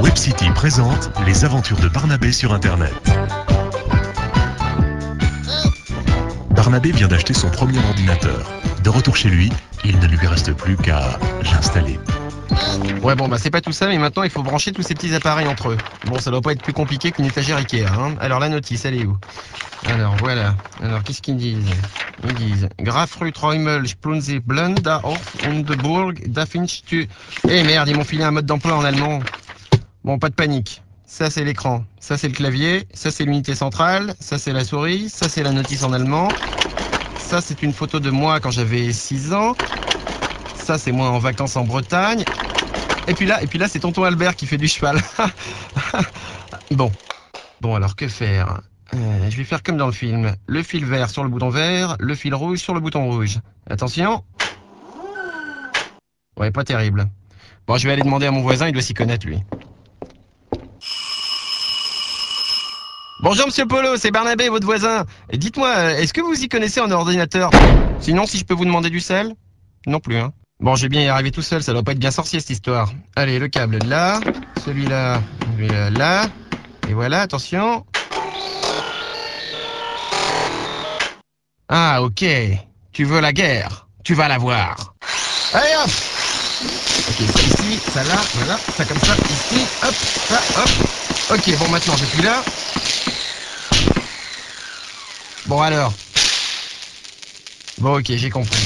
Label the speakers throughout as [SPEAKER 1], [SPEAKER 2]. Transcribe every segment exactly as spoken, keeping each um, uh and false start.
[SPEAKER 1] WebCity présente les aventures de Barnabé sur Internet. Barnabé vient d'acheter son premier ordinateur. De retour chez lui, il ne lui reste plus qu'à l'installer.
[SPEAKER 2] Ouais bon bah c'est pas tout ça, mais maintenant il faut brancher tous ces petits appareils entre eux. Bon, ça doit pas être plus compliqué qu'une étagère Ikea, hein. Alors la notice, elle est où? Alors voilà. Alors qu'est-ce qu'ils disent? Ils disent Grafrut Räumel Splunze Blunda auf und Burg da findest du... Eh merde, ils m'ont filé un mode d'emploi en allemand. Bon, pas de panique. Ça c'est l'écran, ça c'est le clavier, ça c'est l'unité centrale, ça c'est la souris, ça c'est la notice en allemand. Ça c'est une photo de moi quand j'avais six ans. Ça c'est moi en vacances en Bretagne. Et puis là, et puis là c'est tonton Albert qui fait du cheval. Bon. Bon alors que faire? euh, Je vais faire comme dans le film. Le fil vert sur le bouton vert, le fil rouge sur le bouton rouge. Attention. Ouais, pas terrible. Bon, je vais aller demander à mon voisin, il doit s'y connaître lui. Bonjour Monsieur Polo, c'est Barnabé, votre voisin. Et dites-moi, est-ce que vous y connaissez en ordinateur? Sinon, si je peux vous demander du sel? Non plus, hein. Bon, je vais bien y arriver tout seul, ça doit pas être bien sorcier cette histoire. Allez, le câble là, celui-là, celui-là, là. Et voilà, attention. Ah, ok. Tu veux la guerre? Tu vas la voir. Allez, hop! Ok, ça ici, ça là, voilà, ça comme ça, ici, hop, ça, hop. Ok, bon, maintenant, j'appuie là. Bon, alors. Bon, ok, j'ai compris.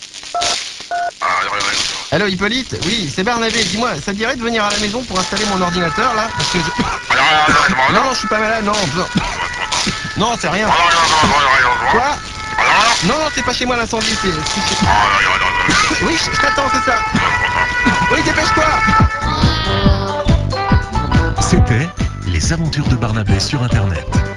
[SPEAKER 2] Allô, Hippolyte? Oui, c'est Barnabé. Dis-moi, ça te dirait de venir à la maison pour installer mon ordinateur, là? Parce que je... Non, non, je suis pas malade, non. Non, non c'est rien. Quoi? Non, non, c'est pas chez moi l'incendie, c'est... c'est... Oui, je t'attends, c'est ça. Oui, dépêche-toi.
[SPEAKER 1] C'était les aventures de Barnabé sur Internet.